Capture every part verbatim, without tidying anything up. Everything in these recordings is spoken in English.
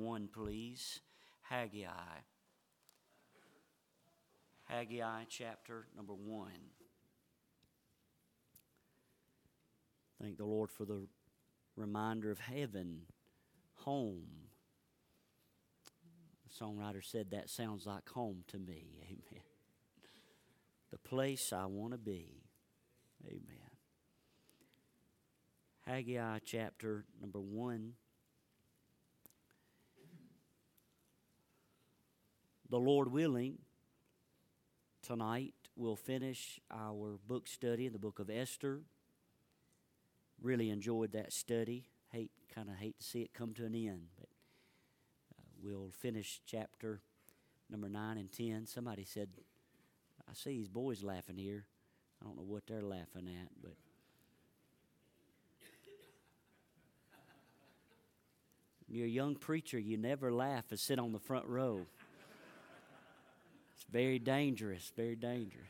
one, please. Haggai. Haggai chapter number one. Thank the Lord for the reminder of heaven, home. The songwriter said that sounds like home to me. Amen. The place I want to be. Amen. Haggai chapter number one. The Lord willing, tonight we'll finish our book study in the book of Esther. Really enjoyed that study. Hate, kind of hate to see it come to an end, but uh, we'll finish chapter number nine and ten. Somebody said, I see these boys laughing here. I don't know what they're laughing at, but you're a young preacher. You never laugh and sit on the front row. It's very dangerous, very dangerous.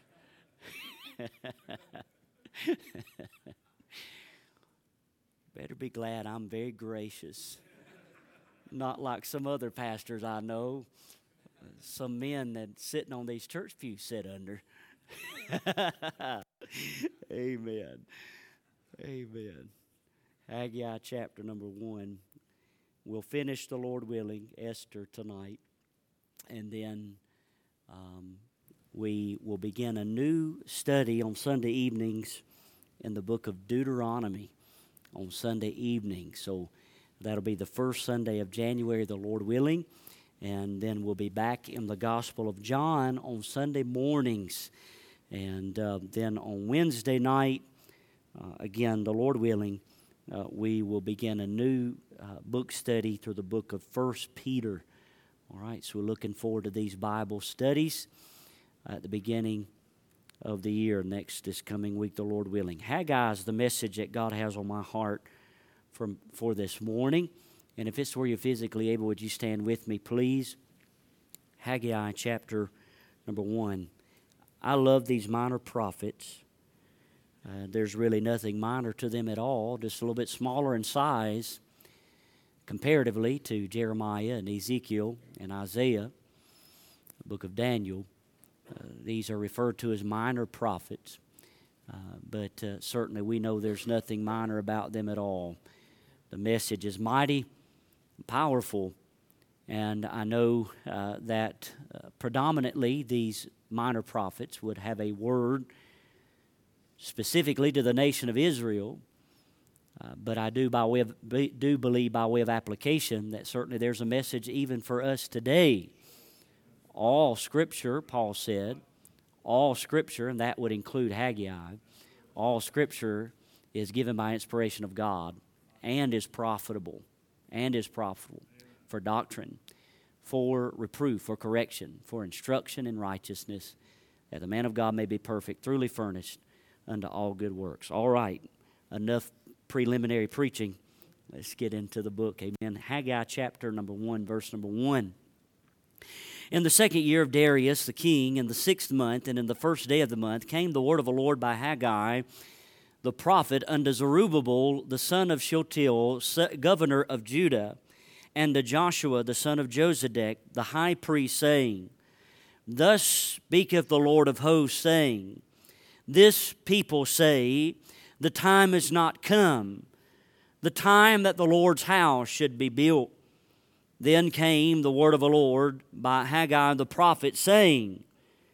Better be glad I'm very gracious. Not like some other pastors I know. Some men that sitting on these church pews sit under. Amen. Amen. Haggai chapter number one. We'll finish, the Lord willing, Esther tonight. And then um, we will begin a new study on Sunday evenings in the book of Deuteronomy on Sunday evening. So that'll be the first Sunday of January, the Lord willing. And then we'll be back in the Gospel of John on Sunday mornings. And uh, then on Wednesday night, uh, again, the Lord willing, uh, we will begin a new uh, book study through the book of First Peter. All right, so we're looking forward to these Bible studies at the beginning of the year, next this coming week, the Lord willing. Haggai is the message that God has on my heart from, for this morning. And if it's where you're physically able, would you stand with me, please? Haggai chapter number one. I love these minor prophets. Uh, there's really nothing minor to them at all, just a little bit smaller in size comparatively to Jeremiah and Ezekiel and Isaiah, the book of Daniel. Uh, these are referred to as minor prophets, uh, but uh, certainly we know there's nothing minor about them at all. The message is mighty, powerful, and I know uh, that uh, predominantly these minor prophets would have a word specifically to the nation of Israel, uh, but I do by way of do believe by way of application that certainly there's a message even for us today. All Scripture, Paul said, all Scripture, and that would include Haggai, all Scripture is given by inspiration of God and is profitable, and is profitable for doctrine, for reproof, for correction, for instruction in righteousness, that the man of God may be perfect, truly furnished unto all good works. All right, enough preliminary preaching. Let's get into the book. Amen. Haggai chapter number one, verse number one. In the second year of Darius the king, in the sixth month, and in the first day of the month, came the word of the Lord by Haggai, the prophet, unto Zerubbabel, the son of Shealtiel, governor of Judah, and to Joshua, the son of Josedek, the high priest, saying, Thus speaketh the Lord of hosts, saying, This people say, the time is not come, the time that the Lord's house should be built. Then came the word of the Lord by Haggai the prophet, saying,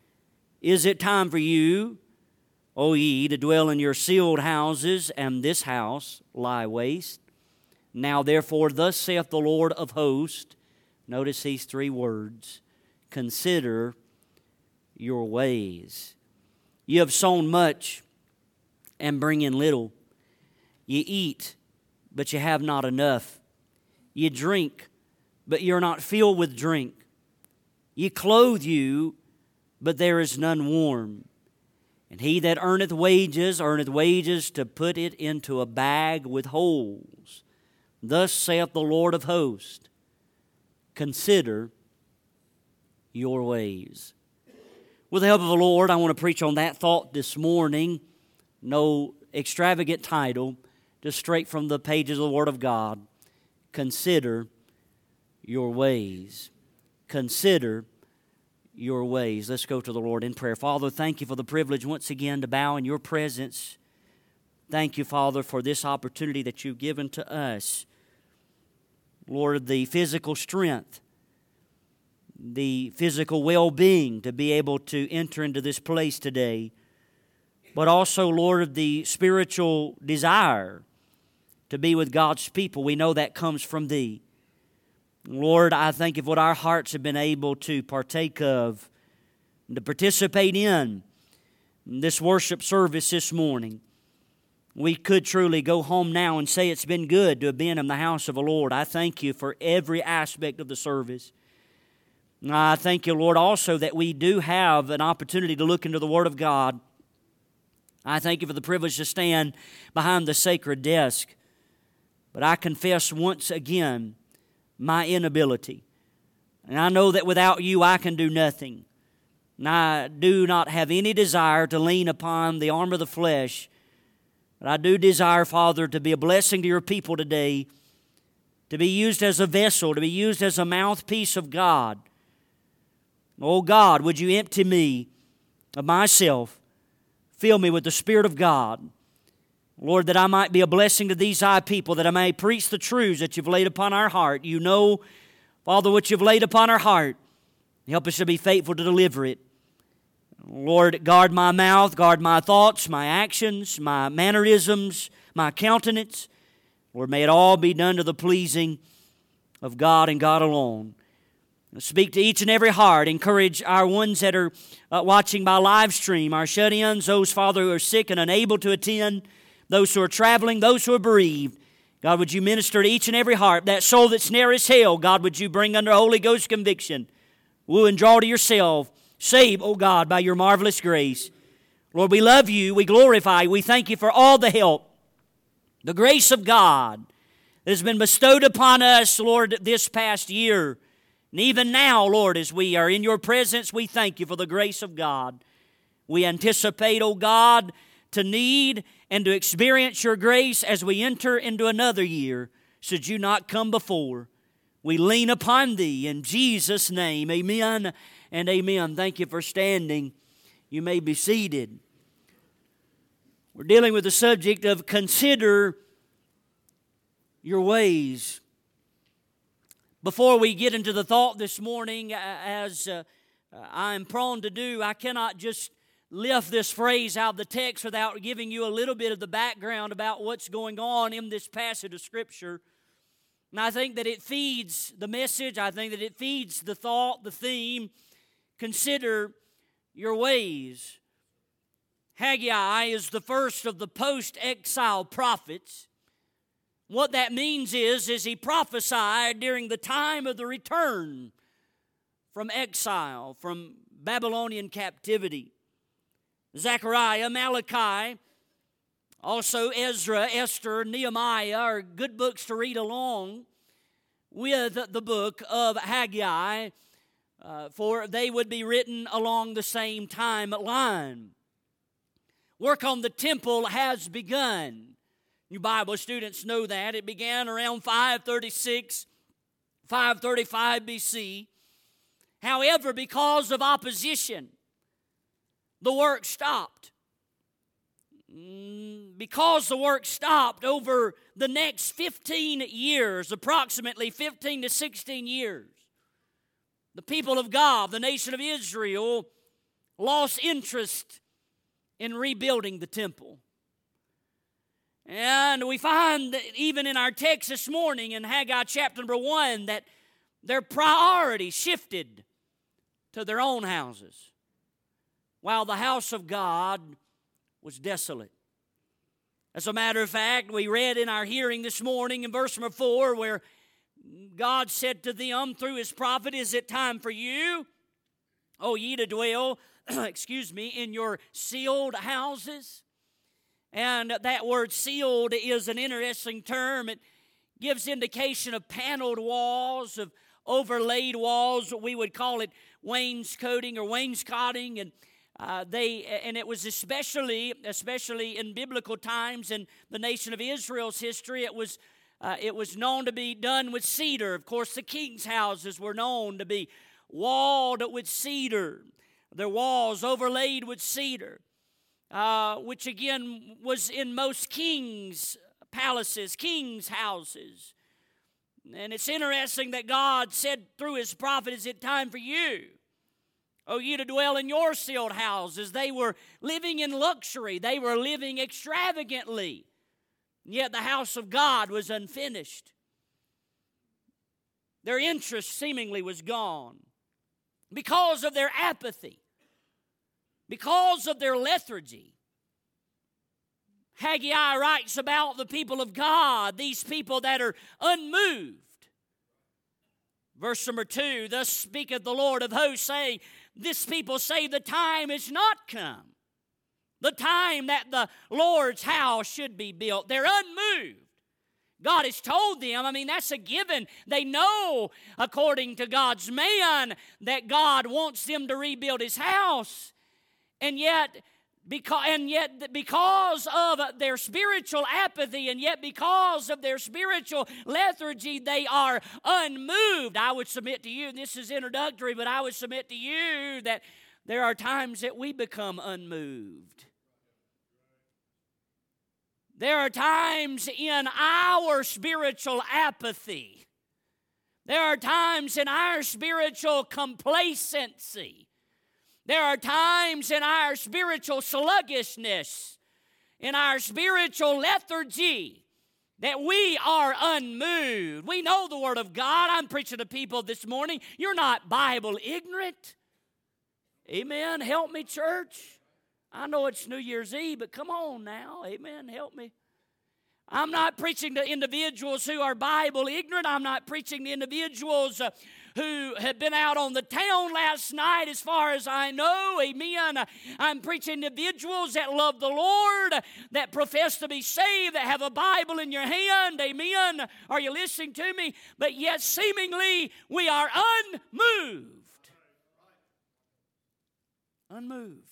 Is it time for you, O ye, to dwell in your sealed houses, and this house lie waste? Now therefore, thus saith the Lord of hosts, notice these three words, consider your ways. Ye have sown much, and bring in little. Ye eat, but ye have not enough. Ye drink, but ye are not filled with drink. Ye clothe you, but there is none warm. And he that earneth wages, earneth wages to put it into a bag with holes. Thus saith the Lord of hosts, consider your ways. With the help of the Lord, I want to preach on that thought this morning. No extravagant title, just straight from the pages of the Word of God. Consider your ways. Consider your ways. Let's go to the Lord in prayer. Father, thank you for the privilege once again to bow in your presence. Thank you, Father, for this opportunity that you've given to us. Lord, the physical strength, the physical well-being to be able to enter into this place today, but also, Lord, the spiritual desire to be with God's people. We know that comes from Thee. Lord, I thank you for what our hearts have been able to partake of and to participate in this worship service this morning. We could truly go home now and say it's been good to have been in the house of the Lord. I thank you for every aspect of the service. I thank you, Lord, also that we do have an opportunity to look into the Word of God. I thank you for the privilege to stand behind the sacred desk. But I confess once again my inability. And I know that without you I can do nothing. And I do not have any desire to lean upon the arm of the flesh. But I do desire, Father, to be a blessing to your people today, to be used as a vessel, to be used as a mouthpiece of God. Oh God, would you empty me of myself, fill me with the Spirit of God, Lord, that I might be a blessing to these thy people, that I may preach the truths that you've laid upon our heart. You know, Father, what you've laid upon our heart. Help us to be faithful to deliver it. Lord, guard my mouth, guard my thoughts, my actions, my mannerisms, my countenance. Lord, may it all be done to the pleasing of God and God alone. Speak to each and every heart. Encourage our ones that are uh, watching by live stream, our shut-ins, those, Father, who are sick and unable to attend, those who are traveling, those who are bereaved. God, would you minister to each and every heart? That soul that's near as hell, God, would you bring under Holy Ghost conviction? Woo and draw to yourself. Save, oh God, by your marvelous grace. Lord, we love you. We glorify you. We thank you for all the help, the grace of God that has been bestowed upon us, Lord, this past year. And even now, Lord, as we are in your presence, we thank you for the grace of God. We anticipate, oh God, to need and to experience your grace as we enter into another year, should you not come before. We lean upon thee in Jesus' name. Amen and amen. Thank you for standing. You may be seated. We're dealing with the subject of consider your ways. Before we get into the thought this morning, as uh, I'm prone to do, I cannot just lift this phrase out of the text without giving you a little bit of the background about what's going on in this passage of Scripture. And I think that it feeds the message. I think that it feeds the thought, the theme. Consider your ways. Haggai is the first of the post-exile prophets. What that means is, is he prophesied during the time of the return from exile, from Babylonian captivity. Zechariah, Malachi, also Ezra, Esther, Nehemiah are good books to read along with the book of Haggai, uh, for they would be written along the same timeline. Work on the temple has begun. You Bible students know that. It began around five thirty-six, five thirty-five B C. However, because of opposition, the work stopped. Because the work stopped over the next fifteen years, approximately fifteen to sixteen years, the people of God, the nation of Israel, lost interest in rebuilding the temple. And we find that even in our text this morning in Haggai chapter number one that their priority shifted to their own houses, while the house of God was desolate. As a matter of fact, we read in our hearing this morning in verse number four where God said to them through his prophet, "Is it time for you, O ye to dwell, excuse me, in your sealed houses?" And that word sealed is an interesting term. It gives indication of paneled walls, of overlaid walls. We would call it wainscoting or wainscoting. And uh, they and it was especially, especially in biblical times in the nation of Israel's history, it was Uh, it was known to be done with cedar. Of course, the king's houses were known to be walled with cedar. Their walls overlaid with cedar, uh, which again was in most kings' palaces, kings' houses. And it's interesting that God said through His prophet, "Is it time for you, O you, to dwell in your sealed houses?" They were living in luxury. They were living extravagantly. Yet the house of God was unfinished. Their interest seemingly was gone because of their apathy, because of their lethargy. Haggai writes about the people of God, these people that are unmoved. Verse number two, "Thus speaketh the Lord of hosts, saying, this people say the time is not come, the time that the Lord's house should be built." They're unmoved. God has told them, I mean, that's a given. They know, according to God's man, that God wants them to rebuild His house. And yet, because, and yet because of their spiritual apathy, and yet because of their spiritual lethargy, they are unmoved. I would submit to you, this is introductory, but I would submit to you that there are times that we become unmoved. There are times in our spiritual apathy. There are times in our spiritual complacency. There are times in our spiritual sluggishness, in our spiritual lethargy, that we are unmoved. We know the Word of God. I'm preaching to people this morning. You're not Bible ignorant. Amen. Help me, church. I know it's New Year's Eve, but come on now. Amen. Help me. I'm not preaching to individuals who are Bible ignorant. I'm not preaching to individuals uh, who have been out on the town last night, as far as I know. Amen. I'm preaching to individuals that love the Lord, that profess to be saved, that have a Bible in your hand. Amen. Are you listening to me? But yet seemingly we are unmoved. Unmoved.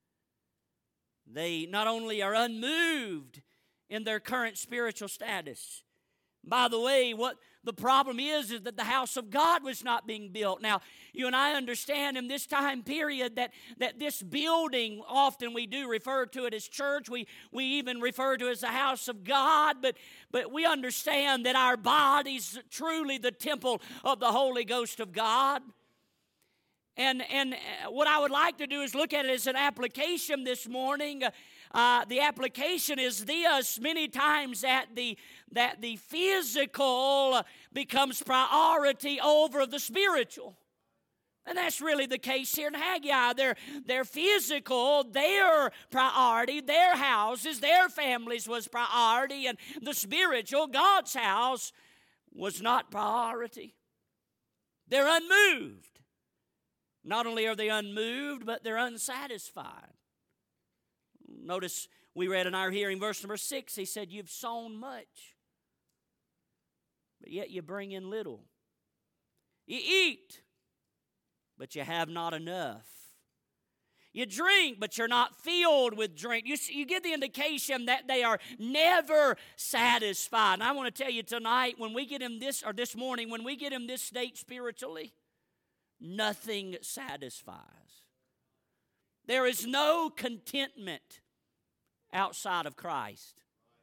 They not only are unmoved in their current spiritual status. By the way, what the problem is, is that the house of God was not being built. Now, you and I understand in this time period that, that this building, often we do refer to it as church. We, we even refer to it as the house of God. But, but we understand that our body's truly the temple of the Holy Ghost of God. And, and what I would like to do is look at it as an application this morning. Uh, the application is this: many times that the, that the physical becomes priority over the spiritual. And that's really the case here in Haggai. Their, their physical, their priority, their houses, their families was priority, and the spiritual, God's house, was not priority. They're unmoved. Not only are they unmoved, but they're unsatisfied. Notice we read in our hearing, verse number six, he said, "You've sown much, but yet you bring in little. You eat, but you have not enough. You drink, but you're not filled with drink." You, you get the indication that they are never satisfied. And I want to tell you tonight, when we get in this, or this morning, when we get in this state spiritually, nothing satisfies. There is no contentment outside of Christ.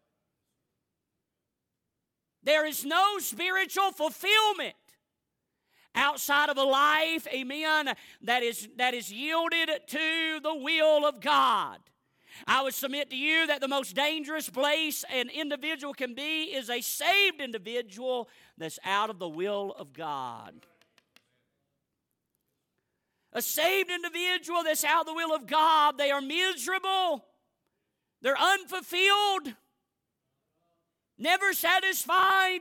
There is no spiritual fulfillment outside of a life, amen, that is, that is yielded to the will of God. I would submit to you that the most dangerous place an individual can be is a saved individual that's out of the will of God. A saved individual that's out of the will of God, they are miserable, they're unfulfilled, never satisfied,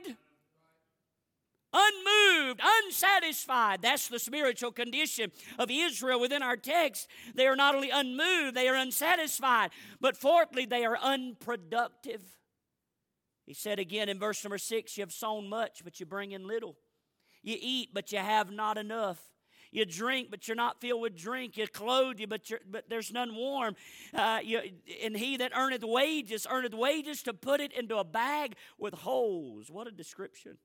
unmoved, unsatisfied. That's the spiritual condition of Israel within our text. They are not only unmoved, they are unsatisfied, but fourthly, they are unproductive. He said again in verse number six, "You have sown much, but you bring in little. You eat, but you have not enough. You drink, but you're not filled with drink. You clothe you, but, you're, but there's none warm. Uh, you, and he that earneth wages, earneth wages to put it into a bag with holes. What a description.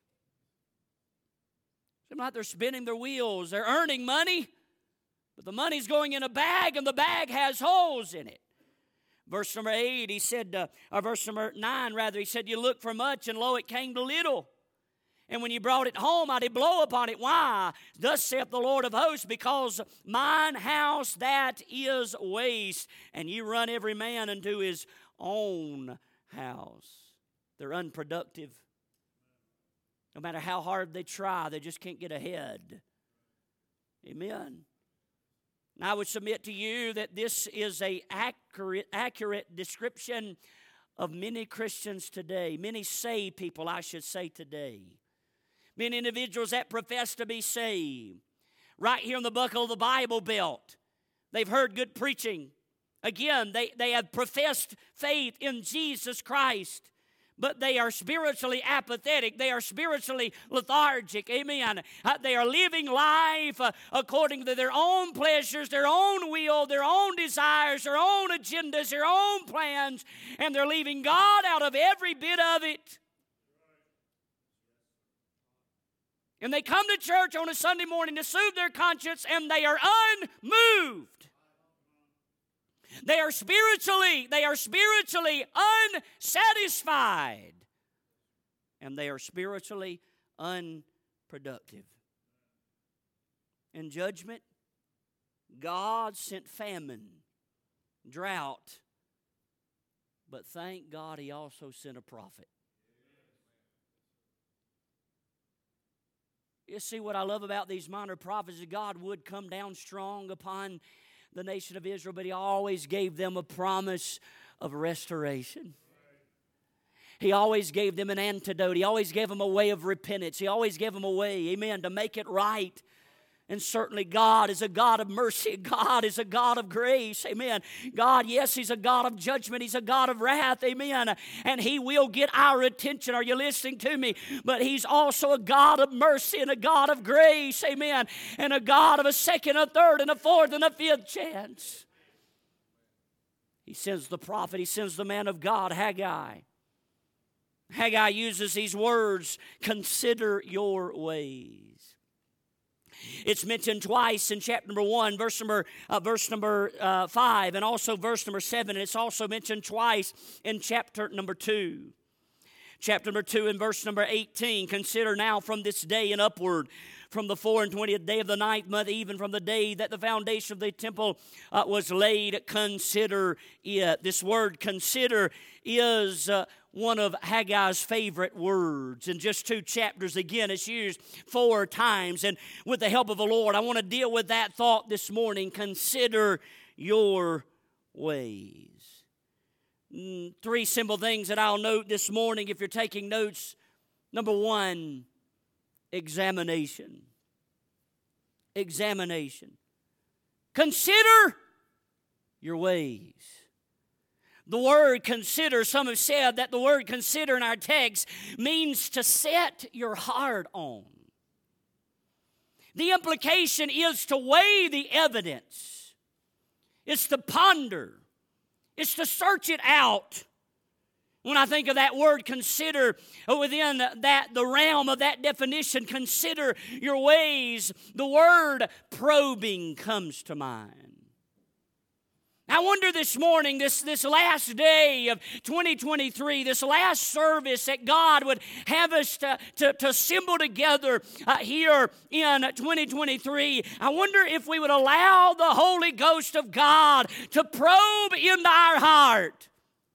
Seems like they're spinning their wheels. They're earning money, but the money's going in a bag, and the bag has holes in it. Verse number eight, he said, uh, or verse number nine, rather, he said, you look for much, and lo, it came to little. And when you brought it home, I did blow upon it. Why? Thus saith the Lord of hosts, because mine house that is waste, and you run every man into his own house. They're unproductive. No matter how hard they try, they just can't get ahead. Amen. And I would submit to you that this is an accurate, accurate description of many Christians today, many saved people, I should say, today. Many individuals that profess to be saved. Right here in the buckle of the Bible Belt, they've heard good preaching. Again, they, they have professed faith in Jesus Christ. But they are spiritually apathetic. They are spiritually lethargic. Amen. Uh, they are living life uh, according to their own pleasures, their own will, their own desires, their own agendas, their own plans. And they're leaving God out of every bit of it. And they come to church on a Sunday morning to soothe their conscience, and they are unmoved. They are spiritually, they are spiritually unsatisfied. And they are spiritually unproductive. In judgment, God sent famine, drought, but thank God He also sent a prophet. You see, what I love about these minor prophets is God would come down strong upon the nation of Israel, but He always gave them a promise of restoration. He always gave them an antidote. He always gave them a way of repentance. He always gave them a way, amen, to make it right. And certainly God is a God of mercy. God is a God of grace. Amen. God, yes, He's a God of judgment. He's a God of wrath. Amen. And He will get our attention. Are you listening to me? But He's also a God of mercy and a God of grace. Amen. And a God of a second, a third, and a fourth, and a fifth chance. He sends the prophet. He sends the man of God, Haggai. Haggai uses these words, consider your ways. It's mentioned twice in chapter number one, verse number uh, verse number uh, five, and also verse number seven. And it's also mentioned twice in chapter number two. Chapter number two and verse number eighteen. Consider now from this day and upward, from the four and twentieth day of the ninth month, even from the day that the foundation of the temple uh, was laid, consider it. This word consider is uh, one of Haggai's favorite words. In just two chapters, again, it's used four times. And with the help of the Lord, I want to deal with that thought this morning. Consider your ways. Mm, three simple things that I'll note this morning if you're taking notes. Number one, examination. Examination. Consider your ways. The word consider, some have said that the word consider in our text means to set your heart on. The implication is to weigh the evidence. It's to ponder. It's to search it out. When I think of that word consider, within that the realm of that definition, consider your ways, the word probing comes to mind. I wonder this morning, this, this last day of twenty twenty-three, this last service that God would have us to, to, to assemble together uh, here in twenty twenty-three, I wonder if we would allow the Holy Ghost of God to probe into our heart.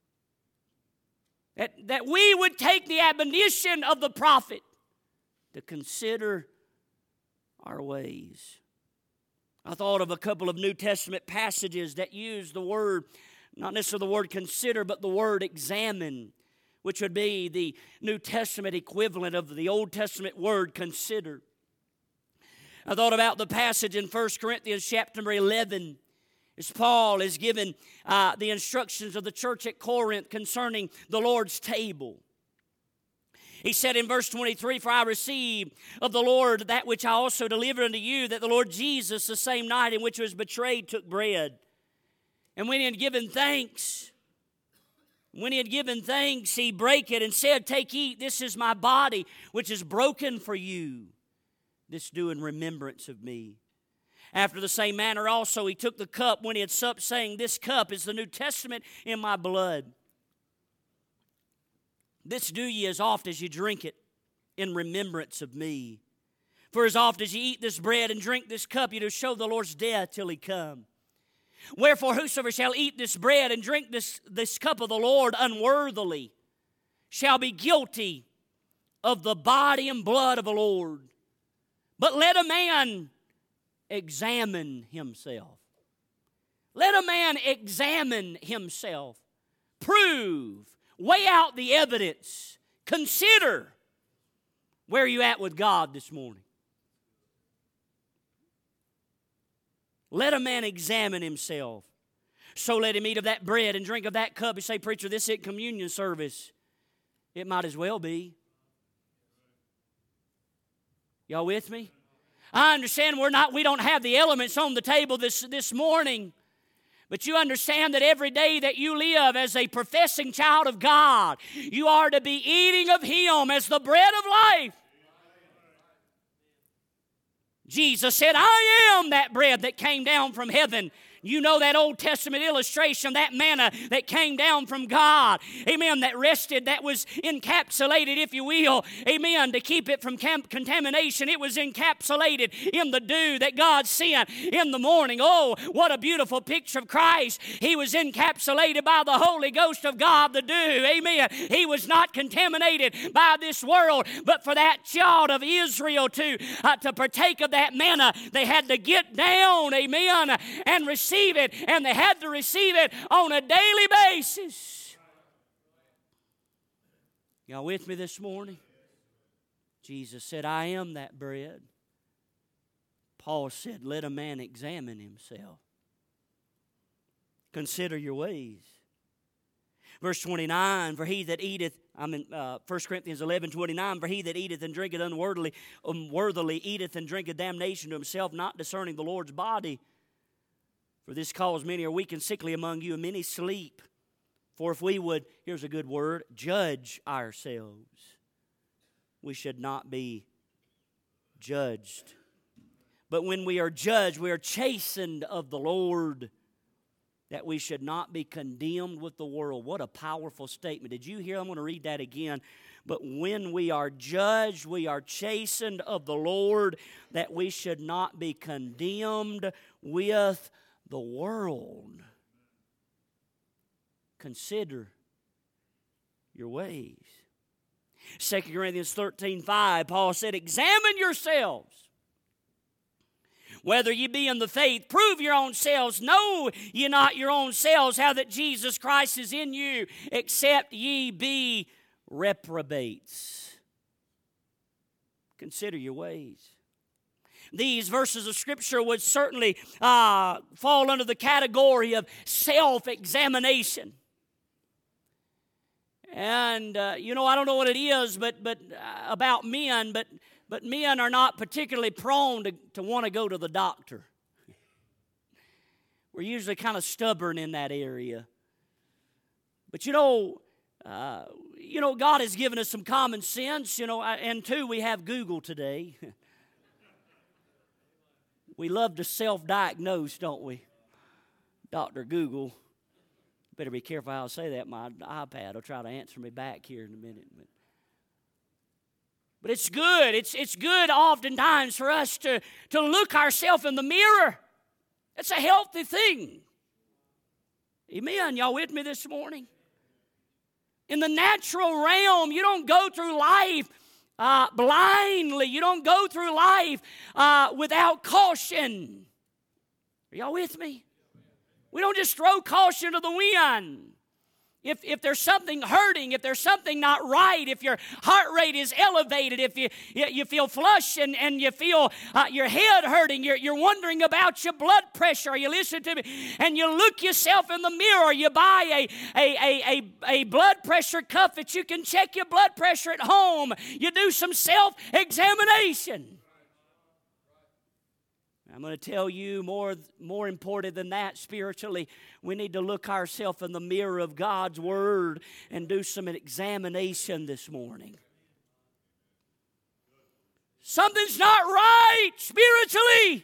That, that we would take the admonition of the prophet to consider our ways. I thought of a couple of New Testament passages that use the word, not necessarily the word consider, but the word examine, which would be the New Testament equivalent of the Old Testament word consider. I thought about the passage in First Corinthians chapter number eleven, as Paul is given uh, the instructions of the church at Corinth concerning the Lord's table. He said in verse twenty-three, "For I received of the Lord that which I also delivered unto you, that the Lord Jesus, the same night in which he was betrayed, took bread. And when he had given thanks, when he had given thanks, he brake it and said, Take, eat, this is my body, which is broken for you. This do in remembrance of me. After the same manner also he took the cup when he had supped, saying, This cup is the New Testament in my blood. This do ye as oft as you drink it in remembrance of me. For as oft as ye eat this bread and drink this cup, ye do show the Lord's death till he come. Wherefore whosoever shall eat this bread and drink this, this cup of the Lord unworthily shall be guilty of the body and blood of the Lord. But let a man examine himself. Let a man examine himself. Prove. Weigh out the evidence. Consider where you at with God this morning. Let a man examine himself. So let him eat of that bread and drink of that cup. You say, preacher, this isn't communion service. It might as well be. Y'all with me? I understand we're not, we don't have the elements on the table this, this morning. But you understand that every day that you live as a professing child of God, you are to be eating of Him as the bread of life. Jesus said, I am that bread that came down from heaven. You know that Old Testament illustration, that manna that came down from God. Amen. That rested, that was encapsulated, if you will. Amen. To keep it from cam- contamination. It was encapsulated in the dew that God sent in the morning. Oh, what a beautiful picture of Christ. He was encapsulated by the Holy Ghost of God, the dew. Amen. He was not contaminated by this world. But for that child of Israel to, uh, to partake of that manna, they had to get down, amen, and receive it, and they had to receive it on a daily basis. Y'all with me this morning? Jesus said, I am that bread. Paul said, let a man examine himself. Consider your ways. Verse twenty-nine, for he that eateth, I'm in uh, First Corinthians eleven twenty-nine, for he that eateth and drinketh unworthily, unworthily eateth and drinketh damnation to himself, not discerning the Lord's body. For this cause many are weak and sickly among you, and many sleep. For if we would, here's a good word, judge ourselves, we should not be judged. But when we are judged, we are chastened of the Lord, that we should not be condemned with the world. What a powerful statement. Did you hear? I'm going to read that again. But when we are judged, we are chastened of the Lord, that we should not be condemned with the world. Consider your ways. Second Corinthians thirteen five, Paul said, examine yourselves, whether ye be in the faith. Prove your own selves. Know ye not your own selves how that Jesus Christ is in you, except ye be reprobates. Consider your ways. These verses of Scripture would certainly uh, fall under the category of self-examination. And, uh, you know, I don't know what it is but but uh, about men, but, but men are not particularly prone to, to want to go to the doctor. We're usually kind of stubborn in that area. But, you know, uh, you know, God has given us some common sense, you know, and two, we have Google today. We love to self-diagnose, don't we? Doctor Google. Better be careful how I say that. My iPad will try to answer me back here in a minute. But, but it's good. It's, it's good oftentimes for us to, to look ourselves in the mirror. It's a healthy thing. Amen. Y'all with me this morning? In the natural realm, you don't go through life Uh, blindly. You don't go through life uh, without caution. Are y'all with me? We don't just throw caution to the wind. If, if there's something hurting, if there's something not right, if your heart rate is elevated, if you, you, you feel flush and, and you feel uh, your head hurting, you're, you're wondering about your blood pressure, you listen to me, and you look yourself in the mirror, you buy a, a, a, a, a blood pressure cuff that you can check your blood pressure at home. You do some self-examination. I'm going to tell you more, more important than that spiritually. We need to look ourselves in the mirror of God's Word and do some examination this morning. Something's not right spiritually.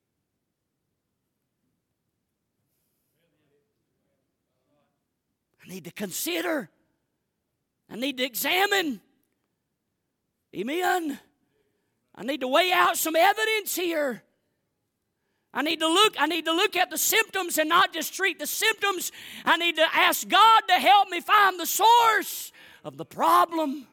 I need to consider. I need to examine. Amen. I need to weigh out some evidence here. I need to look, I need to look at the symptoms and not just treat the symptoms. I need to ask God to help me find the source of the problem.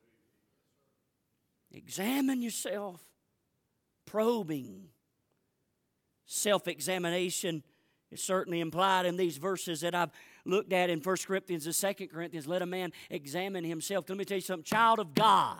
Examine yourself. Probing. Self-examination is certainly implied in these verses that I've looked at in First Corinthians and Second Corinthians. Let a man examine himself. Let me tell you something. Child of God,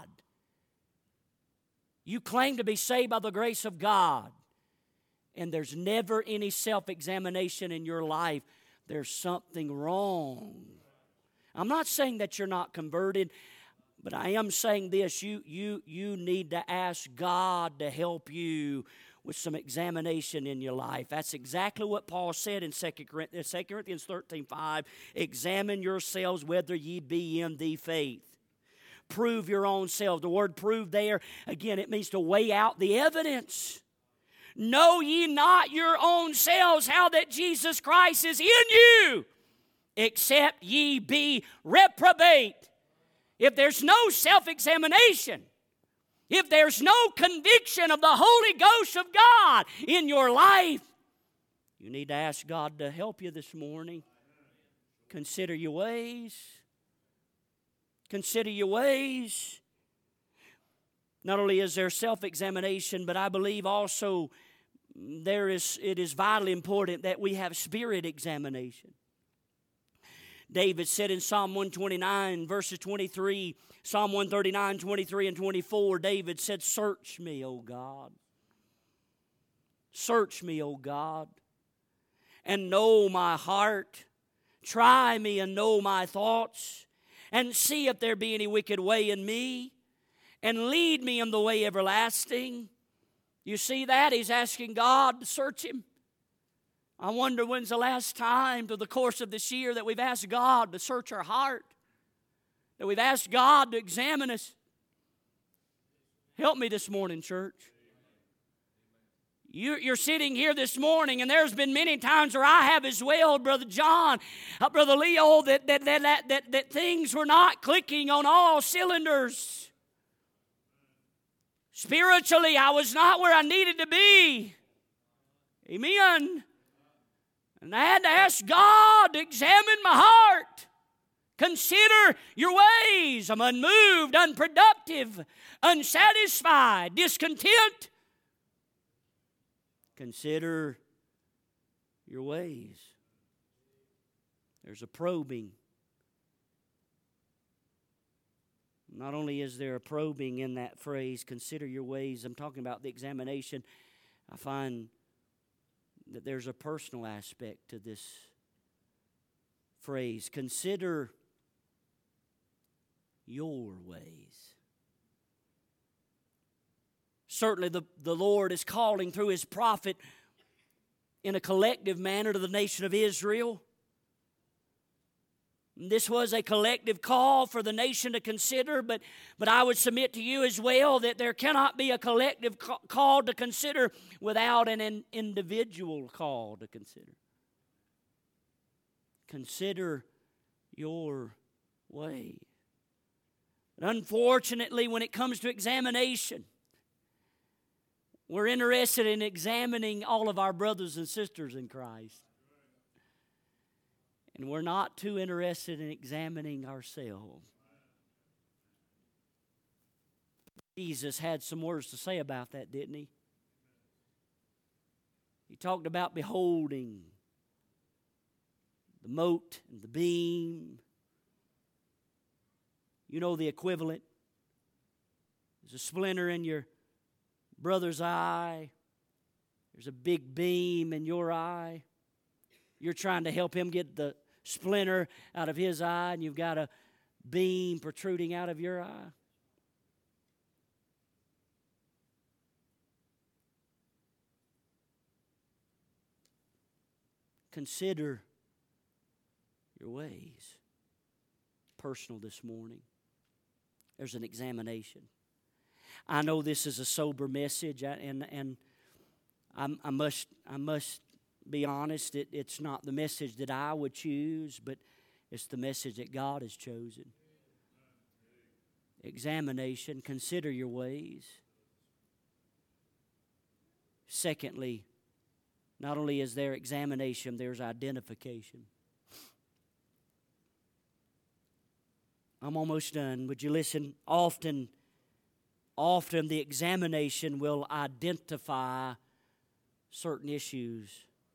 you claim to be saved by the grace of God, and there's never any self-examination in your life, there's something wrong. I'm not saying that you're not converted, but I am saying this. You, you, you need to ask God to help you with some examination in your life. That's exactly what Paul said in Second Corinthians thirteen five. Examine yourselves whether ye be in the faith. Prove your own self. The word prove there, again, it means to weigh out the evidence. Know ye not your own selves how that Jesus Christ is in you, except ye be reprobate. If there's no self-examination, if there's no conviction of the Holy Ghost of God in your life, you need to ask God to help you this morning. Consider your ways. Consider your ways. Not only is there self-examination, but I believe also there is, it is vitally important that we have spirit examination. David said in Psalm one twenty-nine, verses twenty-three, Psalm one thirty-nine, twenty-three and twenty-four, David said, search me, O God. Search me, O God, and know my heart. Try me and know my thoughts, and see if there be any wicked way in me, and lead me in the way everlasting. You see that? He's asking God to search him. I wonder when's the last time through the course of this year that we've asked God to search our heart, that we've asked God to examine us. Help me this morning, church. You, you're sitting here this morning, and there's been many times where I have as well, Brother John, uh, Brother Leo, that, that, that, that, that, that things were not clicking on all cylinders. Spiritually, I was not where I needed to be. Amen. And I had to ask God to examine my heart. Consider your ways. I'm unmoved, unproductive, unsatisfied, discontent. Consider your ways. There's a probing. Not only is there a probing in that phrase, consider your ways, I'm talking about the examination. I find that there's a personal aspect to this phrase. Consider your ways. Certainly the, the Lord is calling through His prophet in a collective manner to the nation of Israel. This was a collective call for the nation to consider, but, but I would submit to you as well that there cannot be a collective call to consider without an individual call to consider. Consider your way. But unfortunately, when it comes to examination, we're interested in examining all of our brothers and sisters in Christ. And we're not too interested in examining ourselves. Jesus had some words to say about that, didn't he? He talked about beholding the mote and the beam. You know the equivalent. There's a splinter in your brother's eye. There's a big beam in your eye. You're trying to help him get the splinter out of his eye, and you've got a beam protruding out of your eye. Consider your ways. Personal this morning. There's an examination. I know this is a sober message, and and I, I must I must be honest. It, it's not the message that I would choose, but it's the message that God has chosen. Examination. Consider your ways. Secondly, not only is there examination, there's identification. I'm almost done. Would you listen? Often, often the examination will identify certain issues.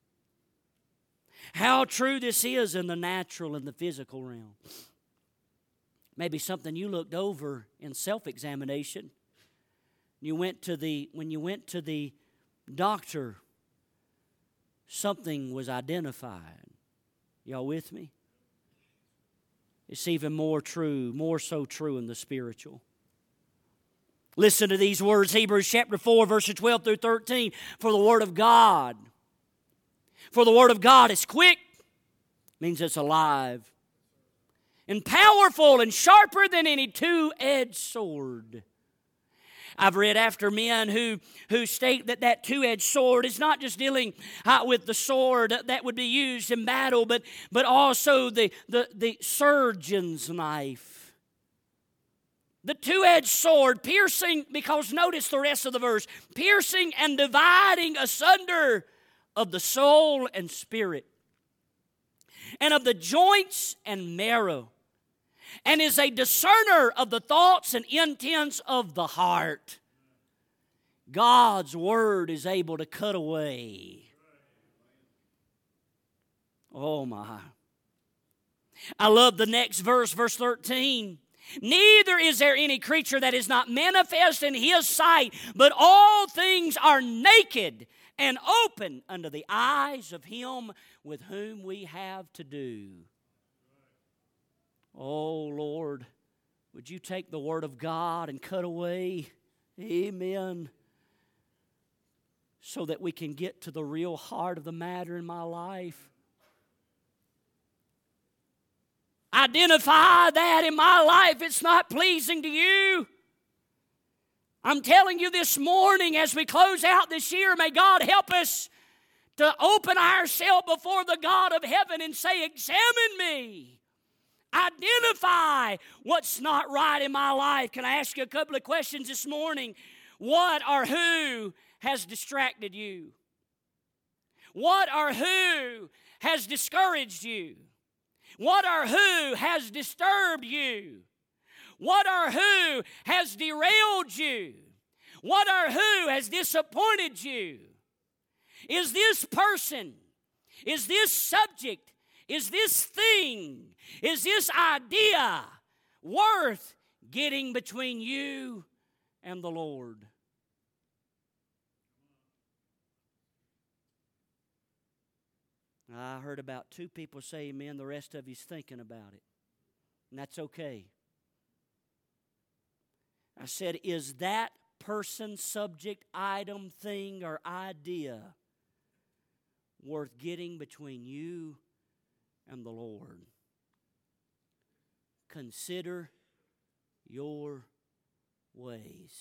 How true this is in the natural and the physical realm. Maybe something you looked over in self-examination. You went to the when you went to the doctor, something was identified. Y'all with me? It's even more true, more so true in the spiritual. Listen to these words, Hebrews chapter four, verses twelve through thirteen. For the Word of God, for the Word of God is quick, means it's alive, and powerful and sharper than any two-edged sword. I've read after men who, who state that that two-edged sword is not just dealing uh, with the sword that would be used in battle, but, but also the, the, the surgeon's knife. The two-edged sword, piercing, because notice the rest of the verse, piercing and dividing asunder of the soul and spirit, and of the joints and marrow, and is a discerner of the thoughts and intents of the heart. God's Word is able to cut away. Oh my. I love the next verse, verse thirteen. Neither is there any creature that is not manifest in His sight, but all things are naked and open unto the eyes of Him with whom we have to do. Oh, Lord, would you take the Word of God and cut away, amen, so that we can get to the real heart of the matter in my life. Identify that in my life it's not pleasing to you. I'm telling you this morning as we close out this year, may God help us to open ourselves before the God of heaven and say, examine me. Identify what's not right in my life. Can I ask you a couple of questions this morning? What or who has distracted you? What or who has discouraged you? What or who has disturbed you? What or who has derailed you? What or who has disappointed you? Is this person, is this subject, is this thing, is this idea worth getting between you and the Lord? I heard about two people say amen. The rest of you's thinking about it. And that's okay. I said, is that person, subject, item, thing, or idea worth getting between you and the Lord? Consider your ways.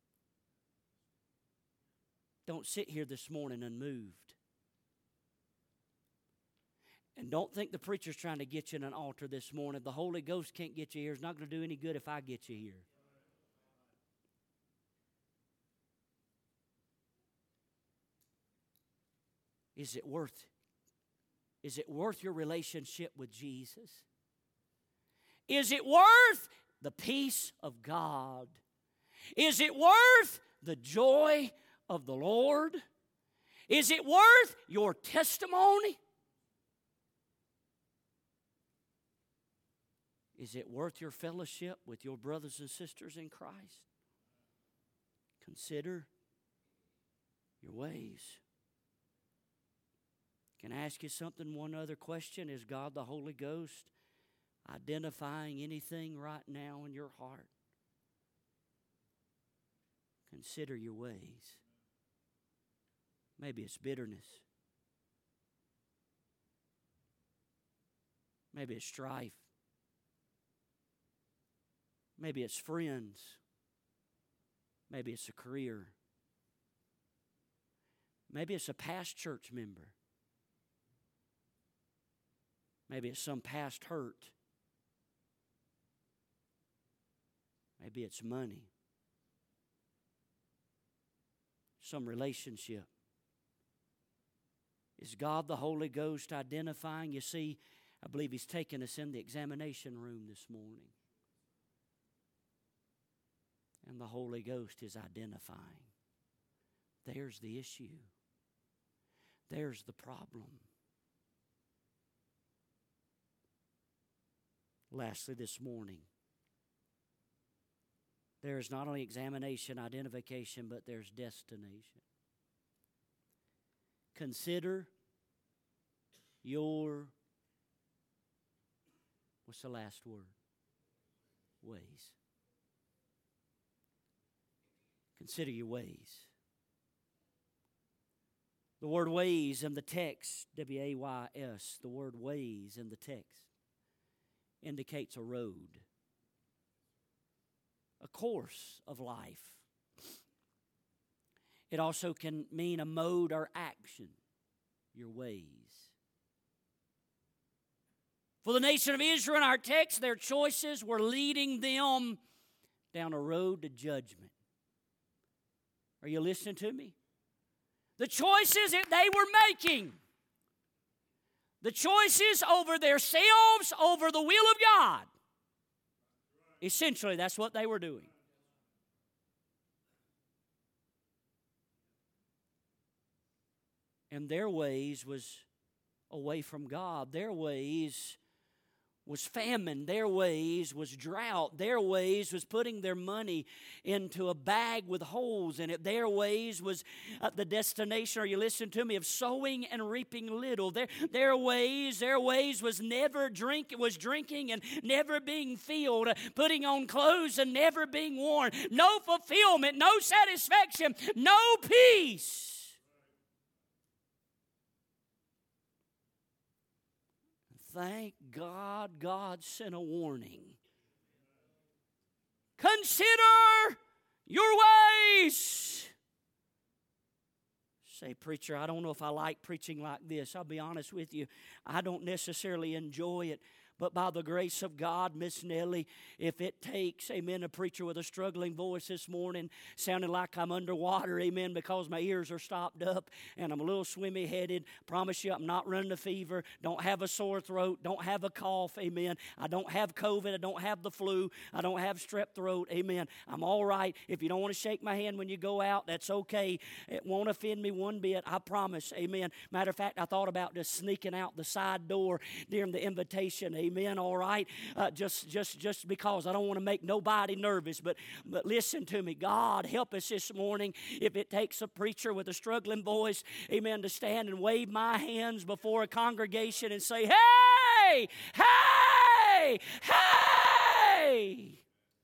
Don't sit here this morning unmoved. And don't think the preacher's trying to get you in an altar this morning. The Holy Ghost can't get you here. It's not going to do any good if I get you here. Is it worth Is it worth your relationship with Jesus? Is it worth the peace of God? Is it worth the joy of the Lord? Is it worth your testimony? Is it worth your fellowship with your brothers and sisters in Christ? Consider your ways. Can I ask you something, one other question? Is God the Holy Ghost identifying anything right now in your heart? Consider your ways. Maybe it's bitterness. Maybe it's strife. Maybe it's friends. Maybe it's a career. Maybe it's a past church member. Maybe it's some past hurt. Maybe it's money. Some relationship. Is God the Holy Ghost identifying? You see, I believe He's taken us in the examination room this morning. And the Holy Ghost is identifying. There's the issue. There's the problem. Lastly, this morning, there is not only examination, identification, but there's destination. Consider your, what's the last word? Ways. Consider your ways. The word ways in the text, W A Y S, the word ways in the text indicates a road, a course of life. It also can mean a mode or action, your ways. For the nation of Israel in our text, their choices were leading them down a road to judgment. Are you listening to me? The choices that they were making, the choices over themselves, over the will of God, essentially that's what they were doing. And their ways was away from God. Their ways was famine. Their ways was drought. Their ways was putting their money into a bag with holes in it. Their ways was uh, the destination, are you listening to me, of sowing and reaping little. Their, their ways, their ways was never drink, was drinking and never being filled, uh, putting on clothes and never being worn. No fulfillment, no satisfaction, no peace. Thank God, God sent a warning. Consider your ways. Say, preacher, I don't know if I like preaching like this. I'll be honest with you. I don't necessarily enjoy it. But by the grace of God, Miss Nellie, if it takes, amen, a preacher with a struggling voice this morning, sounding like I'm underwater, amen, because my ears are stopped up and I'm a little swimmy-headed, promise you I'm not running a fever, don't have a sore throat, don't have a cough, amen. I don't have COVID, I don't have the flu, I don't have strep throat, amen. I'm all right. If you don't want to shake my hand when you go out, that's okay. It won't offend me one bit, I promise, amen. Matter of fact, I thought about just sneaking out the side door during the invitation, amen. Amen, all right? Uh, just, just, just because I don't want to make nobody nervous. But, but listen to me. God, help us this morning. If it takes a preacher with a struggling voice, amen, to stand and wave my hands before a congregation and say, hey, hey, hey.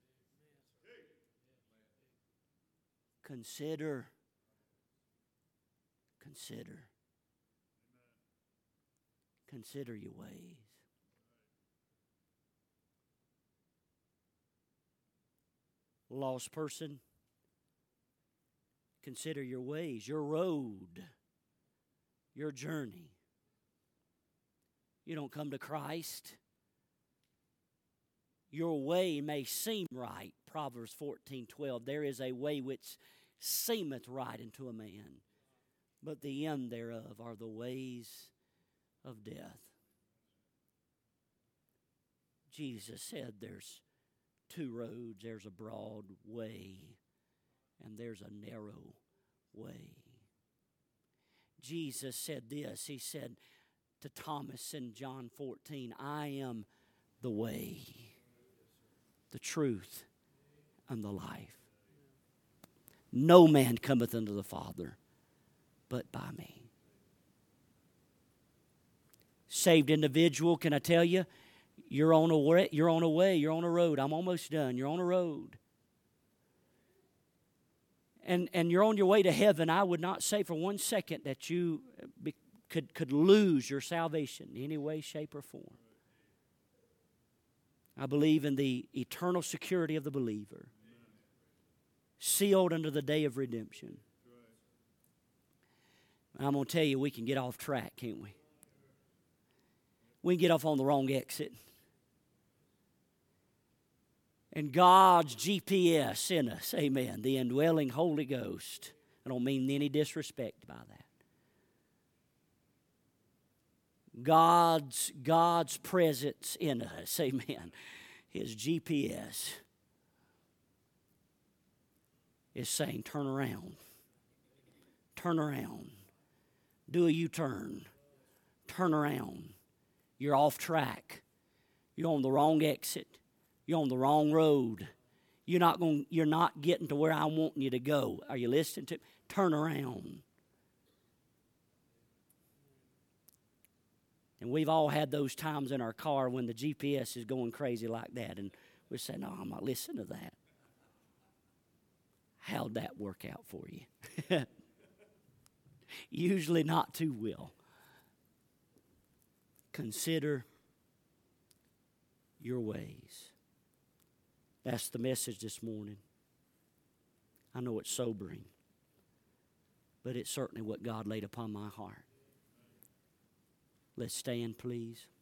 Consider, consider, consider your ways. Lost person, consider your ways, your road, your journey. You don't come to Christ. Your way may seem right. Proverbs fourteen twelve. There is a way which seemeth right unto a man, but the end thereof are the ways of death. Jesus said there's two roads. There's a broad way and there's a narrow way. Jesus said this. He said to Thomas in John fourteen, I am the way. the truth, and the life. No man cometh unto the Father but by me. Saved individual, can I tell you, you're on a way, you're on a way, you're on a road. I'm almost done. You're on a road. And, and you're on your way to heaven. I would not say for one second that you be, could, could lose your salvation in any way, shape, or form. I believe in the eternal security of the believer, sealed unto the day of redemption. I'm going to tell you, we can get off track, can't we? We can get off on the wrong exit. And God's G P S in us, amen, the indwelling Holy Ghost. I don't mean any disrespect by that. God's, God's presence in us, amen. His G P S is saying, turn around. Turn around. Do a U-turn. Turn around. You're off track. You're on the wrong exit. You're on the wrong road. You're not going. You're not getting to where I want you to go. Are you listening to me? Turn around. And we've all had those times in our car when the G P S is going crazy like that, and we say, "No, I'm not listening to that." How'd that work out for you? Usually not too well. Consider your ways. That's the message this morning. I know it's sobering, but it's certainly what God laid upon my heart. Let's stand, please.